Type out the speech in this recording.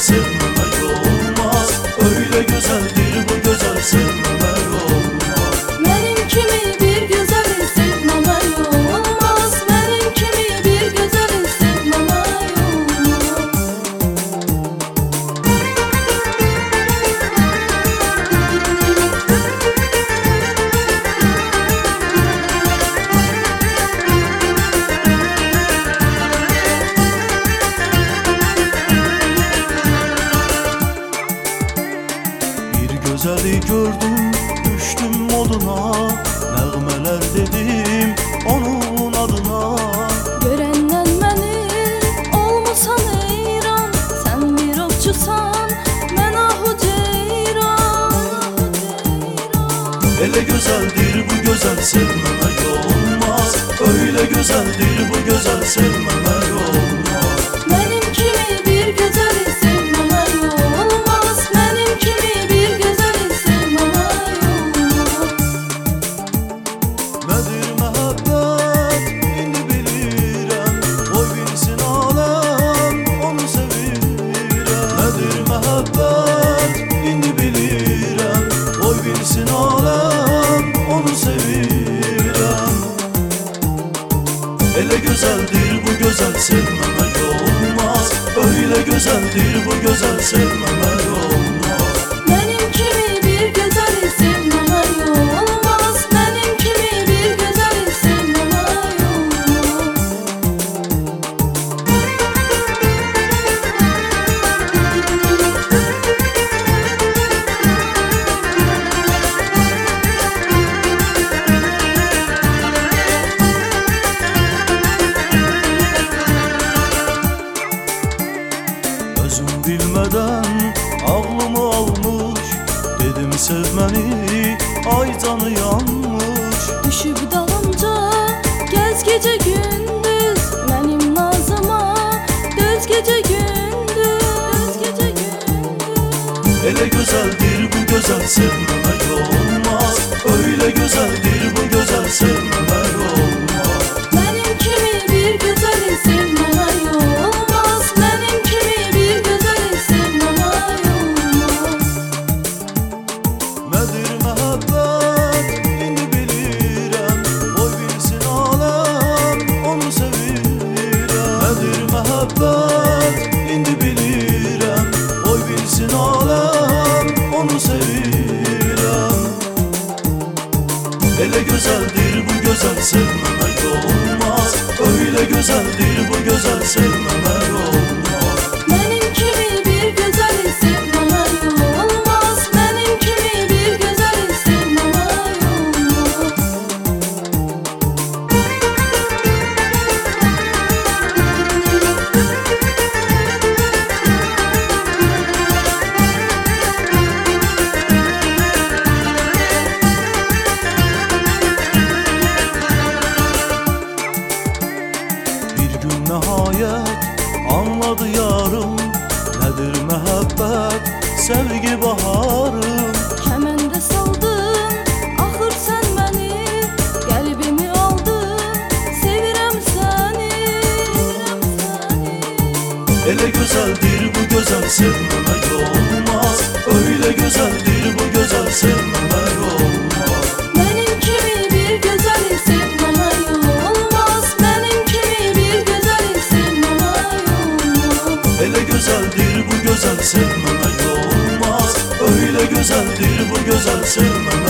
sevmemek olmaz. Öyle güzeldir bu güzel sevmemek olmaz. Benim kimi bir güzeli sevmemek olmaz. Benim kimi bir güzeli sevmemek olmaz. Güzeli gördüm, düştüm moduna. Nəğmələr dedim onun adına. Görəndən məni olmusan heyran. Sən bir ovçusan, mən ahu ceyran. Elə gözəldir bu gözəl sevməmək olmaz. Öyle güzeldir bu güzel sevməmək olmaz. Benim kimi bir güzeli sevmemek olmaz. Benim kimi bir güzeli sevmemek olmaz. Nədir məhəbbət, indi bilirəm. Oy bilsin aləm, onu sevirəm. Nədir məhəbbət, indi bilirəm. Oy bilsin aləm, onu sevirəm. Elə gözəldir bu gözəl sevməmək olmaz. Öyle güzeldir bu güzel sevməmək olmaz. Benim kimi bir güzeli sevmemek olmaz. Benim kimi bir güzeli sevmemek olmaz. Özüm bilmeden ağlımı almış. Dedim sevmeni, ay canı yanmış. Düşüp dalınca gez gece gündüz. Benim nazıma göz gece gündüz. Gece gündüz. Elə güzeldir bu güzel sevmemek olmaz. Öyle güzeldir bu güzel sevmemek olmaz. Benim kimi bir güzeli sevmemek olmaz. Benim kimi bir güzeli sevmemek olmaz. Nədir məhəbbət, indi bilirəm. Oy bilsin aləm, onu sevirəm. Nədir məhəbbət, indi bilirəm. Oy bilsin aləm, onu sevirəm. Elə gözəldir bu gözəl sevməmək olmaz. Öyle güzeldir bu güzel sevməmək olmaz. Benim kimi bir güzeli sevmemek olmaz. Benim kimi bir güzeli sevmemek olmaz. Bir gün nihayet anladı yarım. Nedir mehabbet, sevgi baharım. Kəməndə saldın, axır sən məni. Qəlbimi aldın, sevirəm səni. Elə güzeldir bu güzel sevmemek olmaz. Öyle güzeldir bu güzel sevmemek olmaz. Benim kimi bir güzeli sevmemek olmaz. Benim kimi bir güzeli sevmemek olmaz. Elə güzeldir bu güzel sevmemek olmaz. Öyle güzeldir bu güzel sevmemek